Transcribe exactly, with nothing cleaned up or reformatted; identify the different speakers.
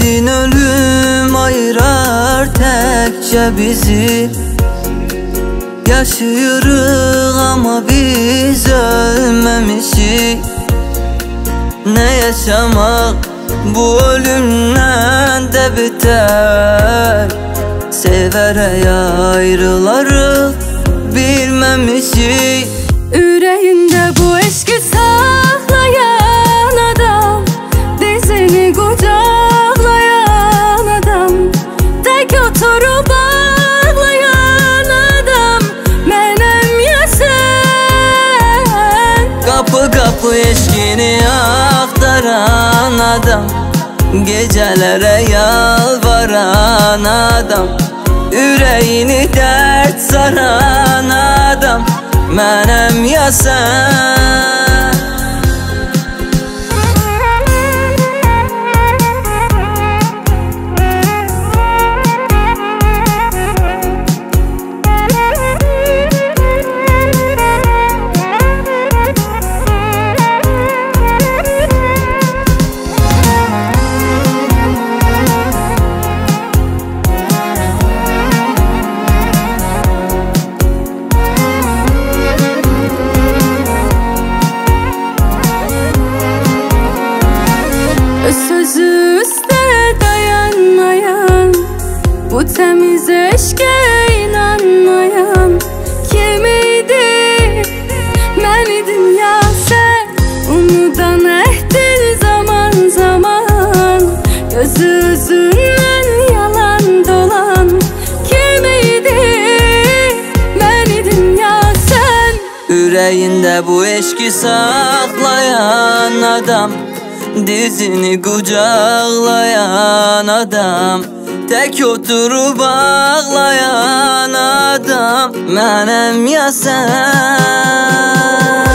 Speaker 1: gün ölüm ayırar təkcə bizi. Yaşayırıq ama biz ölmemişik. Ne yaşamak bu ölümden de biter. Severek ayrılarıq bilmemişik.
Speaker 2: Ürəyində bu eşki saxlayan adam, dizini qucaqlayan adam, tək oturub ağlayan adam mənəm ya sən.
Speaker 1: Qapı qapı eşkini axtaran adam, gecələrə yalvaran adam, ürəyini dərd saran adam mənəm ya sən.
Speaker 2: Sözü üstə dayanmayan, bu təmiz eşqə inanmayan kim idi? Mən idim ya sən, unudan əhdin zaman zaman, gözü üzündən yalan dolan kim idi? Mən idim ya sən.
Speaker 1: Ürəyində bu eşki saxlayan adam, dizini qucaqlayan adam, tək oturub ağlayan adam mənəm ya sən.